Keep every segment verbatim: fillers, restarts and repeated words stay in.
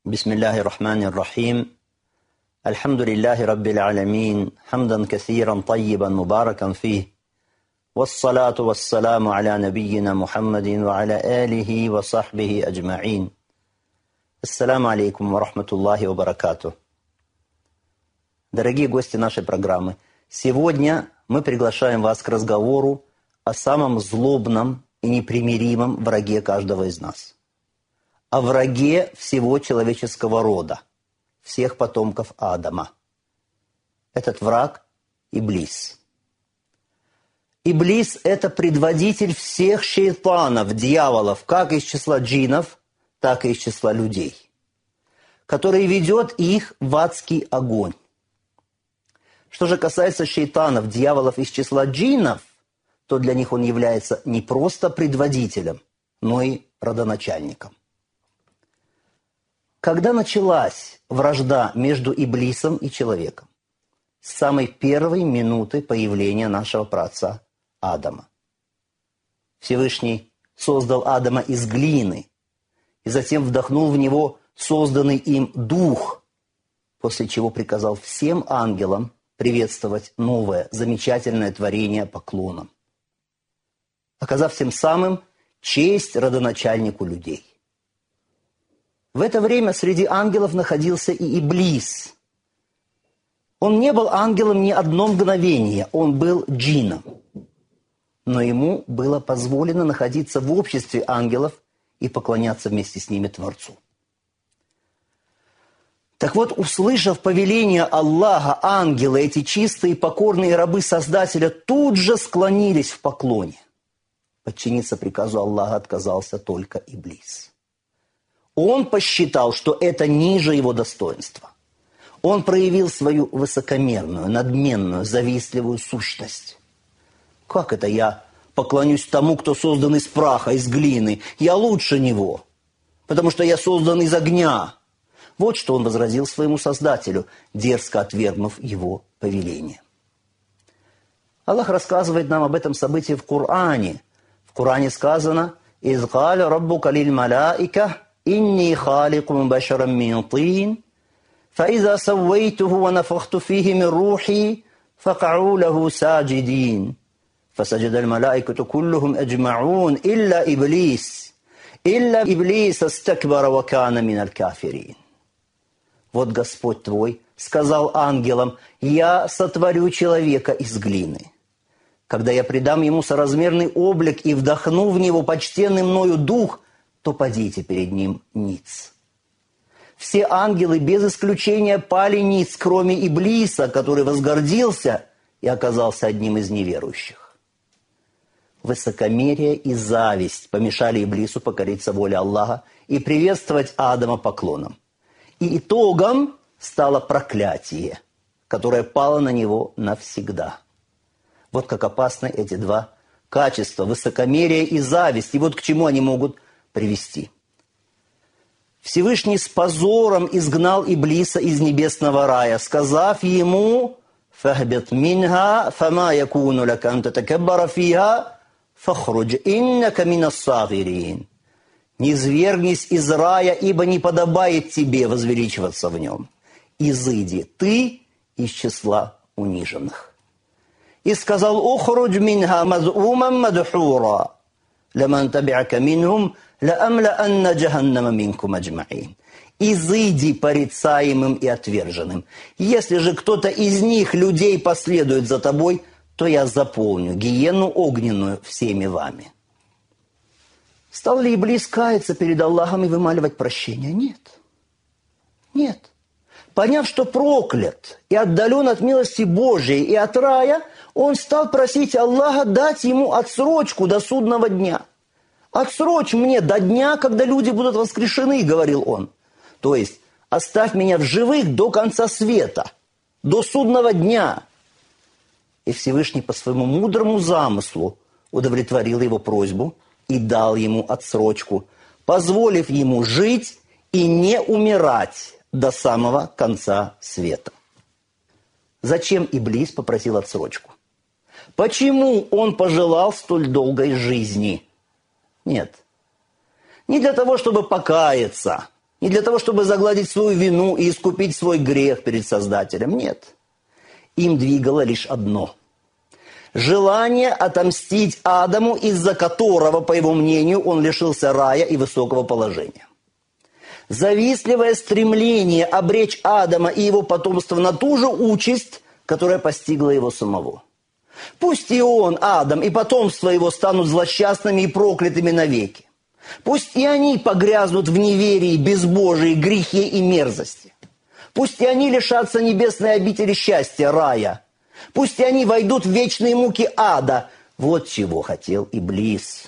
Бисмиллахи рахмани рахим. Альхамдулиллахи раббил алямин. Хамдан касиран таййибан мубаракан фих. Вассалату вассаламу аля набийина Мухаммадин ва аля алихи ва сахбихи аджмаин. Ассаламу алейкум ва рахматуллахи ва баракатух. Дорогие гости нашей программы, сегодня мы приглашаем вас к разговору о самом злобном и непримиримом враге каждого из нас. О враге всего человеческого рода, всех потомков Адама. Этот враг – Иблис. Иблис – это предводитель всех шейтанов, дьяволов, как из числа джиннов, так и из числа людей, который ведет их в адский огонь. Что же касается шейтанов, дьяволов из числа джиннов, то для них он является не просто предводителем, но и родоначальником. Когда началась вражда между Иблисом и человеком? С самой первой минуты появления нашего праотца Адама. Всевышний создал Адама из глины и затем вдохнул в него созданный им дух, после чего приказал всем ангелам приветствовать новое, замечательное творение поклоном, оказав тем самым честь родоначальнику людей. В это время среди ангелов находился и Иблис. Он не был ангелом ни одно мгновение, он был джинном. Но ему было позволено находиться в обществе ангелов и поклоняться вместе с ними Творцу. Так вот, услышав повеление Аллаха, ангелы, эти чистые покорные рабы Создателя, тут же склонились в поклоне. Подчиниться приказу Аллаха отказался только Иблис. Он посчитал, что это ниже его достоинства. Он проявил свою высокомерную, надменную, завистливую сущность. Как это я поклонюсь тому, кто создан из праха, из глины? Я лучше него, потому что я создан из огня. Вот что он возразил своему Создателю, дерзко отвергнув его повеление. Аллах рассказывает нам об этом событии в Коране. В Коране сказано: «Из галя раббука лиль малаика, инни халикум башарам мин тин, фаиза саввейтуху ва нафахту фихи мин рухи, факау лаху саджидин. Фасаджада аль-малаикату куллухум аджмаун, илля Иблис, илля Иблис астакбара ва кана мин аль-кафирин». Вот Господь твой сказал ангелам: «Я сотворю человека из глины. Когда я придам ему соразмерный облик и вдохну в него почтенный мною дух, то падите перед ним ниц». Все ангелы без исключения пали ниц, кроме Иблиса, который возгордился и оказался одним из неверующих. Высокомерие и зависть помешали Иблису покориться воле Аллаха и приветствовать Адама поклоном. И итогом стало проклятие, которое пало на него навсегда. Вот как опасны эти два качества – высокомерие и зависть. И вот к чему они могут привести. Всевышний с позором изгнал Иблиса из небесного рая, сказав ему: «Фахбит минха, фама якуну лака ан татакаббара фиха, фахруджь иннака минас сагирин». «Низвергнись из рая, ибо не подобает тебе возвеличиваться в нем. Изыди, ты из числа униженных». И сказал: «Ухруджь минха маз'уман мадхура, ляман таби'ака минхум, лаамлаанна джаханнама минкум аджмаин». «Изыди порицаемым и отверженным. Если же кто-то из них, людей, последует за тобой, то я заполню гиенну огненную всеми вами». Стал ли Иблис каяться перед Аллахом и вымаливать прощения? Нет. Нет. Поняв, что проклят и отдален от милости Божией и от рая, он стал просить Аллаха дать ему отсрочку до судного дня. «Отсрочь мне до дня, когда люди будут воскрешены», — говорил он. То есть оставь меня в живых до конца света, до судного дня. И Всевышний по своему мудрому замыслу удовлетворил его просьбу и дал ему отсрочку, позволив ему жить и не умирать до самого конца света. Зачем Иблис попросил отсрочку? Почему он пожелал столь долгой жизни? Нет. Не для того, чтобы покаяться, Не для того, чтобы загладить свою вину и искупить свой грех перед Создателем. Нет. Им двигало лишь одно. Желание отомстить Адаму, из-за которого, по его мнению, он лишился рая и высокого положения. Завистливое стремление обречь Адама и его потомство на ту же участь, которая постигла его самого. Пусть и он, Адам, и потомство его станут злосчастными и проклятыми навеки. Пусть и они погрязнут в неверии, безбожии, грехе и мерзости. Пусть и они лишатся небесной обители счастья, рая. Пусть и они войдут в вечные муки ада. Вот чего хотел Иблис.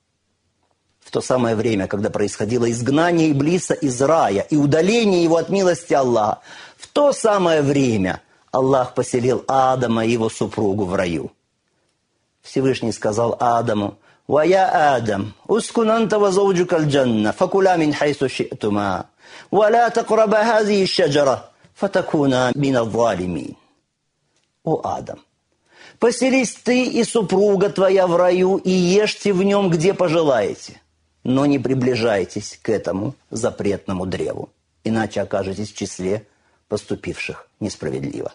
В то самое время, когда происходило изгнание Иблиса из рая и удаление его от милости Аллаха, в то самое время Аллах поселил Адама и его супругу в раю. Всевышний сказал Адаму: «Вая Адам, ускун анта ва зауджука аль-джанна, факуля мин хайсу ши'тума, ва ла тaqраба хазихи аш-шаджара, фатакуна мин адh-дhalимин». О Адам, поселись ты и супруга твоя в раю и ешьте в нем, где пожелаете, но не приближайтесь к этому запретному древу, иначе окажетесь в числе поступивших несправедливо.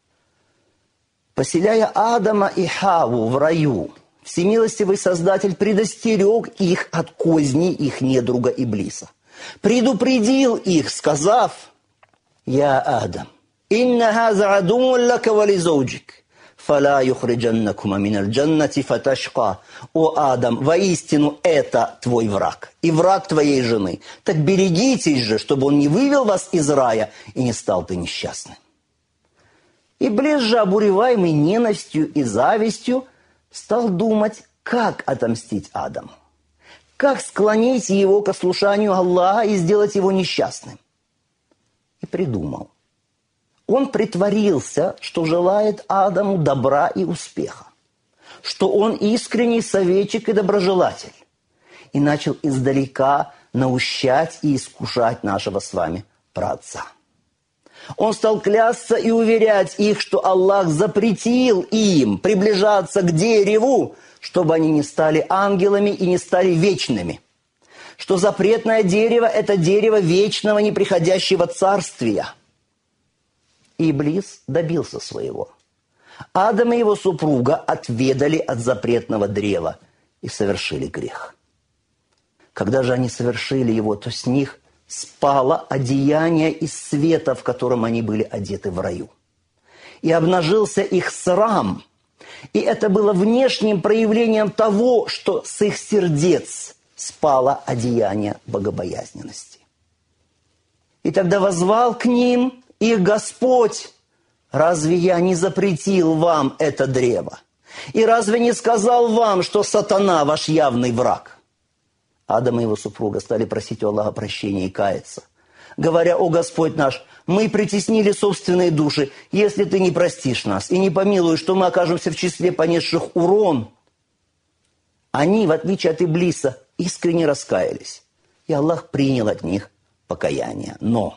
Поселяя Адама и Хавву в раю, всемилостивый Создатель предостерег их от козней их недруга Иблиса. Предупредил их, сказав: «Я Адам, инна хаза адумун лака ва ли зауджик, фала юхриджаннакума мин аль-джаннати фаташка». О Адам, воистину это твой враг и враг твоей жены. Так берегитесь же, чтобы он не вывел вас из рая и не стал ты несчастным. Иблис же, обуреваемый ненавистью и завистью, стал думать, как отомстить Адаму, как склонить его к послушанию Аллаха и сделать его несчастным. И придумал. Он притворился, что желает Адаму добра и успеха, что он искренний советчик и доброжелатель, и начал издалека наущать и искушать нашего с вами праотца. Он стал клясться и уверять их, что Аллах запретил им приближаться к дереву, чтобы они не стали ангелами и не стали вечными. Что запретное дерево – это дерево вечного неприходящего царствия. Иблис добился своего. Адам и его супруга отведали от запретного древа и совершили грех. Когда же они совершили его, то с них спало одеяние из света, в котором они были одеты в раю. И обнажился их срам. И это было внешним проявлением того, что с их сердец спало одеяние богобоязненности. И тогда воззвал к ним их Господь: «Разве я не запретил вам это древо? И разве не сказал вам, что сатана ваш явный враг?» Адам и его супруга стали просить у Аллаха прощения и каяться, говоря: «О Господь наш, мы притеснили собственные души. Если ты не простишь нас и не помилуешь, что мы окажемся в числе понесших урон». Они, в отличие от Иблиса, искренне раскаялись, и Аллах принял от них покаяние. Но,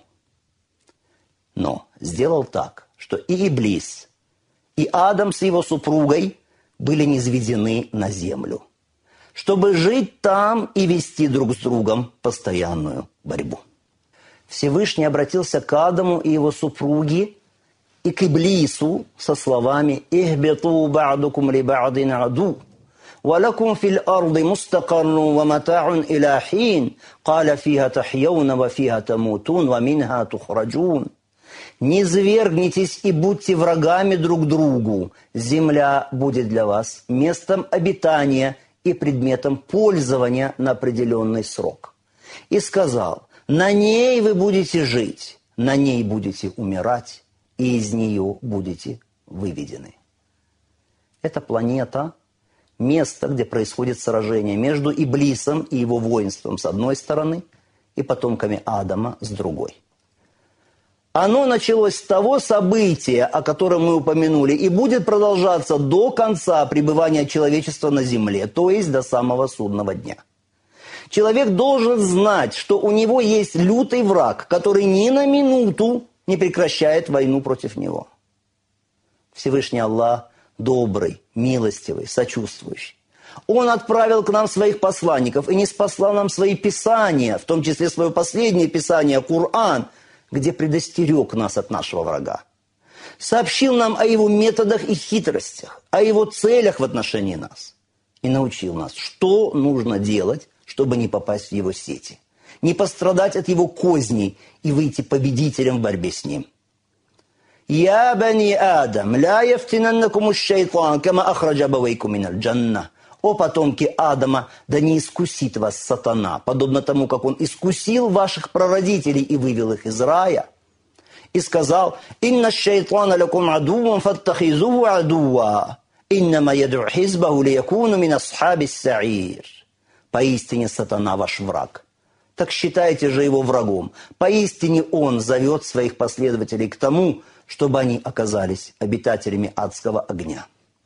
но сделал так, что и Иблис, и Адам с его супругой были низведены на землю, чтобы жить там и вести друг с другом постоянную борьбу. Всевышний обратился к Адаму и его супруге и к Иблису со словами: «Ихбиту ба'дукум ли ба'дин аду, ва лакум фил арди мустакаррун ва мата'ун иля хин, каля фиха тахьяуна ва фиха тамутун, ва минха тухраджун». «Не свергнитесь и будьте врагами друг другу. Земля будет для вас местом обитания и предметом пользования на определенный срок». И сказал: «На ней вы будете жить, на ней будете умирать, и из нее будете выведены». Это планета, место, где происходит сражение между Иблисом и его воинством с одной стороны и потомками Адама с другой. Оно началось с того события, о котором мы упомянули, и будет продолжаться до конца пребывания человечества на земле, то есть до самого судного дня. Человек должен знать, что у него есть лютый враг, который ни на минуту не прекращает войну против него. Всевышний Аллах добрый, милостивый, сочувствующий. Он отправил к нам своих посланников и ниспослал нам свои писания, в том числе свое последнее писание, Коран, где предостерег нас от нашего врага. Сообщил нам о его методах и хитростях, о его целях в отношении нас. И научил нас, что нужно делать, чтобы не попасть в его сети, не пострадать от его козней и выйти победителем в борьбе с ним. «Я бани Адам, ля яфтинаннакум аш-шайтан, кама ахраджа абавайкум миналь джанна». «О потомки Адама, да не искусит вас сатана, подобно тому, как он искусил ваших прародителей и вывел их из рая». И сказал: «Инна аш-шайтана лакум адувван фаттахизуху адувва, иннама яд'у хизбаху лиякуну мин асхабис саир». Поистине сатана ваш враг. Так считайте же его врагом. Поистине он зовет своих последователей к тому, чтобы они оказались обитателями адского огня.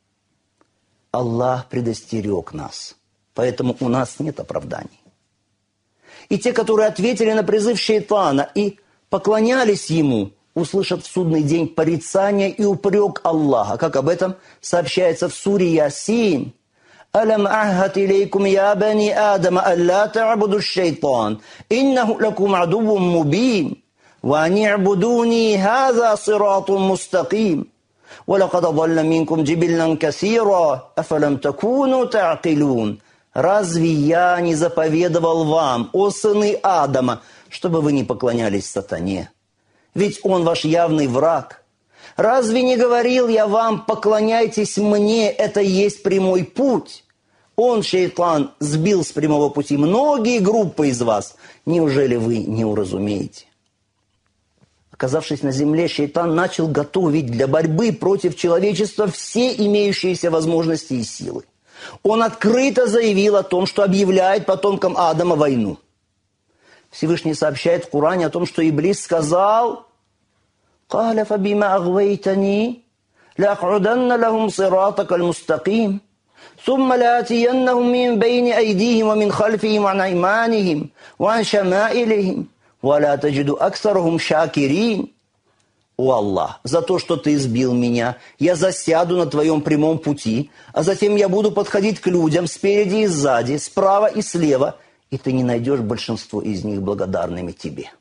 Аллах предостерег нас, поэтому у нас нет оправданий. И те, которые ответили на призыв шайтана и поклонялись ему, услышат в судный день порицание и упрек Аллаха, как об этом сообщается в суре Ясин. «Алам ахад илейкум я бани Адама алла та'буду аш-шайтан, иннаху лакум адуввун мубин, ва ани'будуни хаза сиратун мустаким». «Валакад адалля минкум джибиллан касира, афалам такуну та'килун». Разве я не заповедовал вам, о сыны Адама, чтобы вы не поклонялись сатане? Ведь он ваш явный враг. Разве не говорил я вам, поклоняйтесь мне, это есть прямой путь? Он, шайтан, сбил с прямого пути многие группы из вас. Неужели вы не уразумеете? Оказавшись на земле, шайтан начал готовить для борьбы против человечества все имеющиеся возможности и силы. Он открыто заявил о том, что объявляет потомкам Адама войну. Всевышний сообщает в Коране о том, что Иблис сказал: «Каля фабима агвейтани, лаак'уданна лахум сиратакаль мустаким, сумма лаатияннахум мин бейни айдихим ва мин хальфихим ва ан айманихим ва ан шамаилихим, ва ла таджиду аксарахум шакирин». «О Аллах, за то, что ты избил меня, я засяду на твоем прямом пути, а затем я буду подходить к людям спереди и сзади, справа и слева, и ты не найдешь большинство из них благодарными тебе».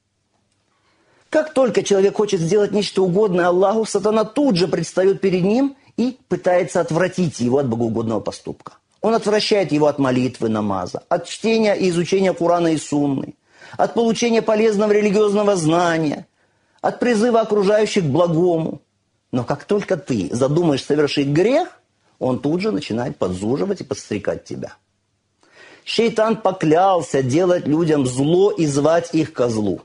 Как только человек хочет сделать нечто угодное Аллаху, сатана тут же предстает перед ним и пытается отвратить его от богоугодного поступка. Он отвращает его от молитвы, намаза, от чтения и изучения Корана и Сунны, от получения полезного религиозного знания, от призыва окружающих к благому. Но как только ты задумаешь совершить грех, он тут же начинает подзуживать и подстрекать тебя. Шайтан поклялся делать людям зло и звать их ко злу.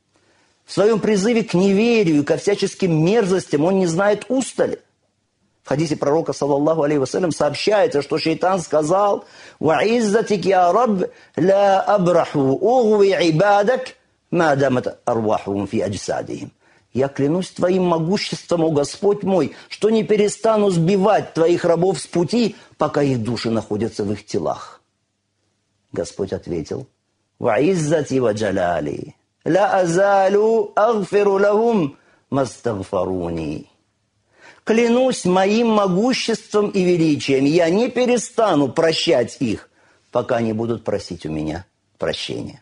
В своем призыве к неверию и ко всяческим мерзостям он не знает устали. В хадисе пророка, саллаллаху алейхи вассалям, сообщается, что шайтан сказал: «Ва иззатик я раб, ла абраху угви ибадак, ма дамат арвахум фи аджсадихим». «Я клянусь твоим могуществом, о Господь мой, что не перестану сбивать твоих рабов с пути, пока их души находятся в их телах». Господь ответил: «Ва иззати ва джаляли, ла азалу агфиру лахум мастагфаруни». «Клянусь моим могуществом и величием, я не перестану прощать их, пока они будут просить у меня прощения».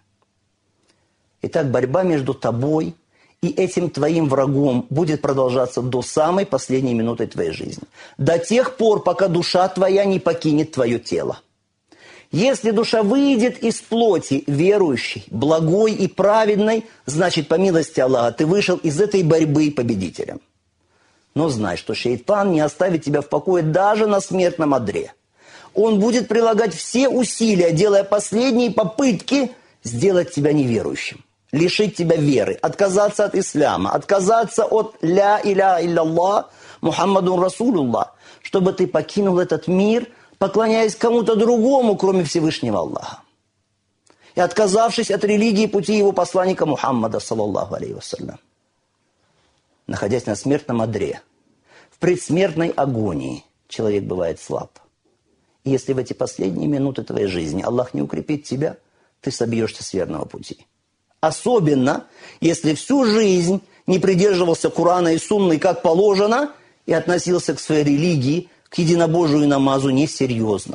Итак, борьба между тобой и этим твоим врагом будет продолжаться до самой последней минуты твоей жизни. До тех пор, пока душа твоя не покинет твое тело. Если душа выйдет из плоти верующей, благой и праведной, значит, по милости Аллаха, ты вышел из этой борьбы победителем. Но знай, что шайтан не оставит тебя в покое даже на смертном одре. Он будет прилагать все усилия, делая последние попытки сделать тебя неверующим, лишить тебя веры, отказаться от ислама, отказаться от ля иляха илляллах Мухаммадун Расулуллах, чтобы ты покинул этот мир, поклоняясь кому-то другому, кроме Всевышнего Аллаха. И отказавшись от религии и пути его посланника Мухаммада, саллаллаху алейхи вассалям. Находясь на смертном одре, в предсмертной агонии, человек бывает слаб. И если в эти последние минуты твоей жизни Аллах не укрепит тебя, ты собьешься с верного пути. Особенно, если всю жизнь не придерживался Корана и Сунны как положено и относился к своей религии, к единобожию и намазу несерьезно.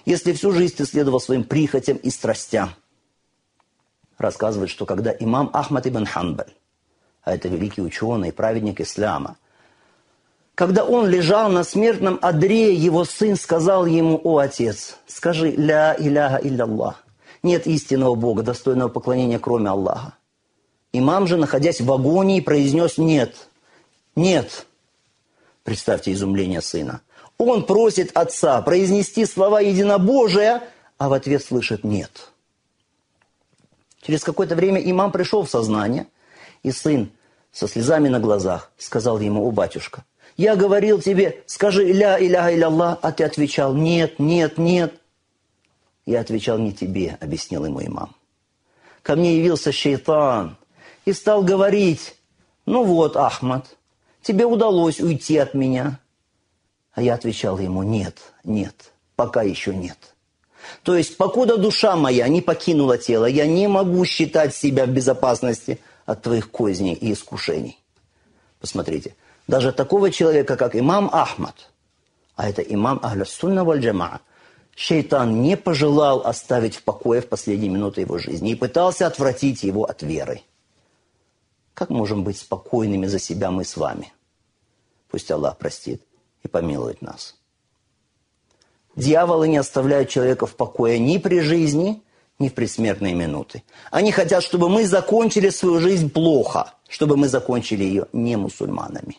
если всю жизнь ты следовал своим прихотям и страстям. Рассказывает, что когда имам Ахмад ибн Ханбаль, а это великий ученый и праведник ислама, когда он лежал на смертном одре, его сын сказал ему: «О, отец, скажи ля иляха илляллах». Нет истинного Бога, достойного поклонения, кроме Аллаха. Имам же, находясь в агонии, произнес: «Нет, нет». Представьте изумление сына. Он просит отца произнести слова единобожия, а в ответ слышит «нет». Через какое-то время имам пришел в сознание, и сын со слезами на глазах сказал ему: «О, батюшка, я говорил тебе, скажи ля иляха илляллах, а ты отвечал: нет, нет, нет». «Я отвечал не тебе», — объяснил ему имам. «Ко мне явился шейтан и стал говорить: ну вот, Ахмад, тебе удалось уйти от меня». А я отвечал ему: нет, нет, пока еще нет. То есть, покуда душа моя не покинула тело, я не могу считать себя в безопасности от твоих козней и искушений. Посмотрите, даже такого человека, как имам Ахмад, а это имам Ахлюс-Сунна валь-Джамаа, шейтан не пожелал оставить в покое в последние минуты его жизни и пытался отвратить его от веры. Как можем быть спокойными за себя мы с вами? Пусть Аллах простит и помилует нас. Дьяволы не оставляют человека в покое ни при жизни, ни в предсмертные минуты. Они хотят, чтобы мы закончили свою жизнь плохо, чтобы мы закончили ее не мусульманами.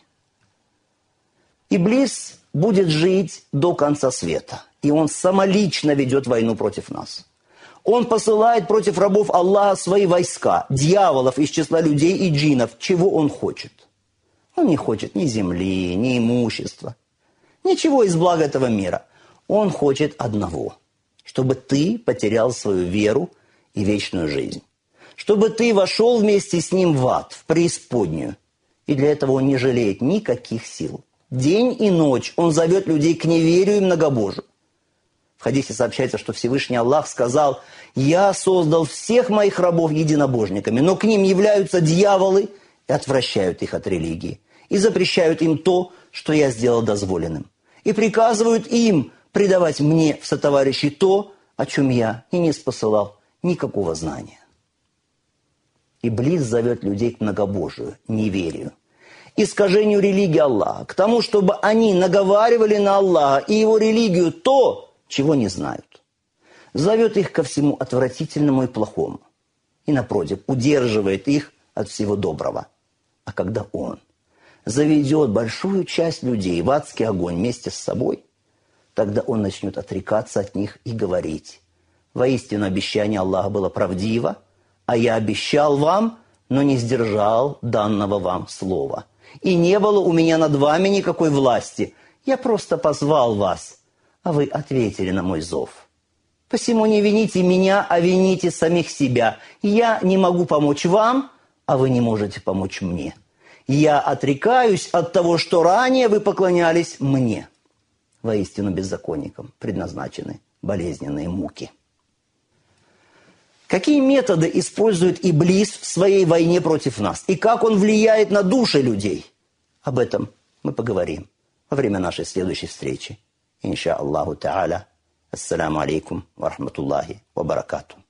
Иблис будет жить до конца света, и он самолично ведет войну против нас. Он посылает против рабов Аллаха свои войска, дьяволов из числа людей и джиннов. Чего он хочет? Он не хочет ни земли, ни имущества, ничего из благ этого мира. Он хочет одного, чтобы ты потерял свою веру и вечную жизнь. Чтобы ты вошел вместе с ним в ад, в преисподнюю. И для этого он не жалеет никаких сил. День и ночь он зовет людей к неверию и многобожию. В хадисе сообщается, что Всевышний Аллах сказал: «Я создал всех моих рабов единобожниками, но к ним являются дьяволы и отвращают их от религии, и запрещают им то, что я сделал дозволенным, и приказывают им предавать мне в сотоварищи то, о чем я и не спосылал никакого знания». Иблис зовет людей к многобожию, неверию, искажению религии Аллаха, к тому, чтобы они наговаривали на Аллаха и его религию то, чего не знают. Зовет их ко всему отвратительному и плохому. И, напротив, удерживает их от всего доброго. А когда он заведет большую часть людей в адский огонь вместе с собой, тогда он начнет отрекаться от них и говорить: «Воистину обещание Аллаха было правдиво, а я обещал вам, но не сдержал данного вам слова. И не было у меня над вами никакой власти. Я просто позвал вас, а вы ответили на мой зов. Посему не вините меня, а вините самих себя. Я не могу помочь вам, а вы не можете помочь мне. Я отрекаюсь от того, что ранее вы поклонялись мне». Воистину беззаконникам предназначены болезненные муки. Какие методы использует Иблис в своей войне против нас? И как он влияет на души людей? Об этом мы поговорим во время нашей следующей встречи. Инша Аллаху Та'аля. Ассаламу алейкум ва рахматуллахи ва баракату.